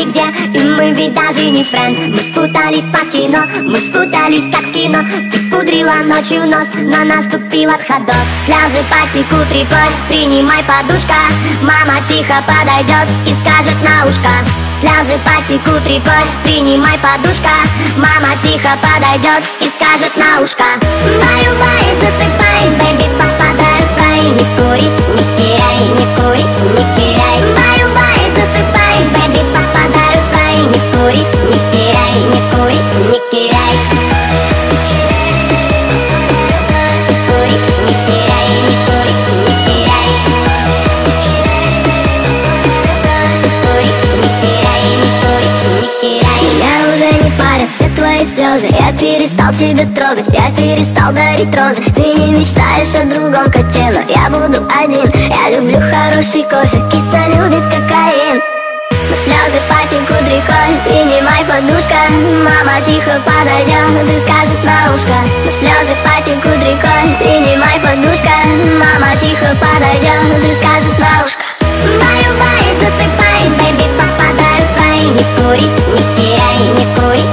знали где, и мы ведь даже не френд. Мы спутались по кино, мы спутались как в кино. Ты пудрила ночью нос, но наступил отходос. Слезы потекут рекой, принимай, подушка. Мама тихо подойдет и скажет на ушко. Слезы потекут рекой, принимай, подушка. Мама тихо подойдет и скажет на ушко. Баю-бай, засыпай, бэби, попадай в рай. Не кури, не киряй, не кури, не киряй. Баю-бай, засыпай, бэби, попадай в рай. Не кури, не киряй, не кури, не киряй. Не кури, не киряй, не кури, не киряй. Меня уже не парят все твои слезы. Я перестал тебя трогать, я перестал дарить розы. Ты не мечтаешь о другом коте, но я буду один. Я люблю хороший кофе, киса любит кокаин. Но слезы потекут рекой, принимай, подушка. Мама тихо подойдет и скажет на ушко. Но слезы потекут рекой, принимай, подушка. Мама тихо подойдет и скажет на ушко. Баю-бай, засыпай, бэби, попадай в рай. Не кури, не киряй, не кури,